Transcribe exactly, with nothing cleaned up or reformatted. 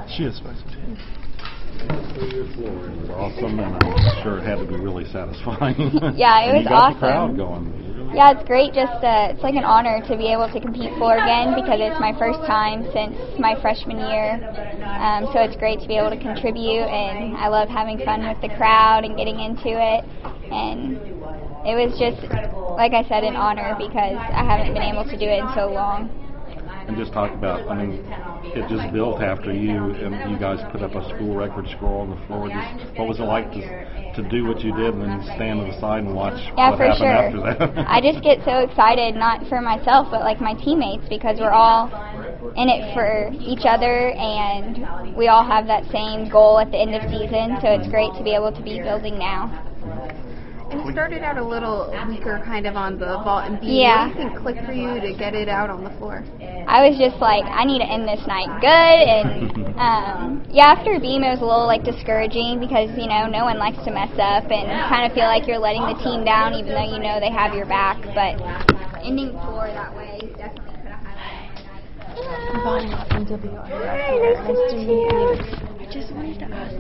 She is special. It was awesome, and I'm sure it had to be really satisfying. Yeah, it And was you got awesome. the crowd going. Yeah, it's great. Just uh, it's like an honor to be able to compete floor again because it's my first time since my freshman year. Um, so it's great to be able to contribute, and I love having fun with the crowd and getting into it. And it was just, like I said, an honor because I haven't been able to do it in so long. And just talk about, I mean, it just built after you, and you guys put up a school record score on the floor. Just what was it like to to do what you did and then stand to the side and watch yeah, what for happened sure. after that? I just get so excited, not for myself, but like my teammates, because we're all in it for each other, and we all have that same goal at the end of season. So it's great to be able to be building now. And you started out a little weaker kind of on the vault and beam. Yeah. What do you think clicked for you to get it out on the floor? I was just like, I need to end this night good. And um, yeah, after beam it was a little like discouraging because, you know, no one likes to mess up and kind of feel like you're letting the team down even though you know they have your back. But ending floor that way definitely could have had a night. Bonnie from W R. Nice to meet you. I just wanted to ask